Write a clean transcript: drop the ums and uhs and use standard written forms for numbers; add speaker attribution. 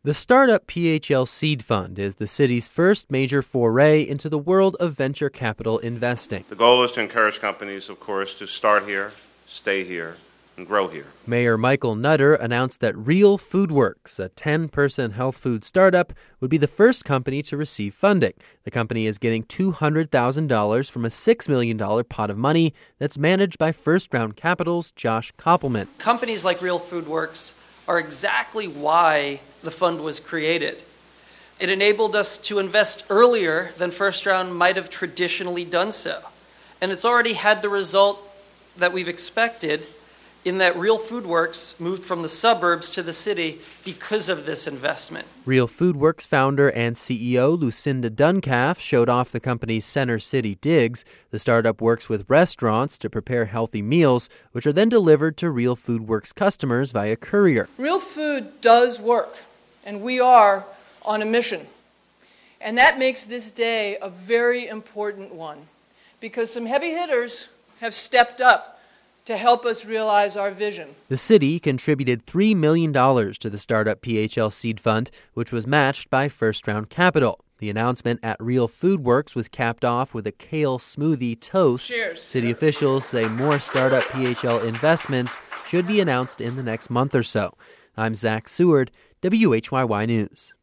Speaker 1: The startup PHL Seed Fund is the city's first major foray into the world of venture capital investing.
Speaker 2: The goal is to encourage companies, of course, to start here, stay here, and grow here.
Speaker 1: Mayor Michael Nutter announced that Real FoodWorks, a 10-person health food startup, would be the first company to receive funding. The company is getting $200,000 from a $6 million pot of money that's managed by First Round Capital's Josh Koppelman.
Speaker 3: Companies like Real FoodWorks are exactly why the fund was created. It enabled us to invest earlier than First Round might have traditionally done so. And it's already had the result that we've expected, in that Real FoodWorks moved from the suburbs to the city because of this investment.
Speaker 1: Real FoodWorks founder and CEO Lucinda Duncalf showed off the company's Center City Digs. The startup works with restaurants to prepare healthy meals, which are then delivered to Real FoodWorks customers via courier.
Speaker 4: Real food does work, and we are on a mission. And that makes this day a very important one, because some heavy hitters have stepped up to help us realize our vision.
Speaker 1: The city contributed $3 million to the startup PHL Seed Fund, which was matched by First Round Capital. The announcement at Real FoodWorks was capped off with a kale smoothie toast.
Speaker 4: Cheers.
Speaker 1: City officials say more startup PHL investments should be announced in the next month or so. I'm Zach Seward, WHYY News.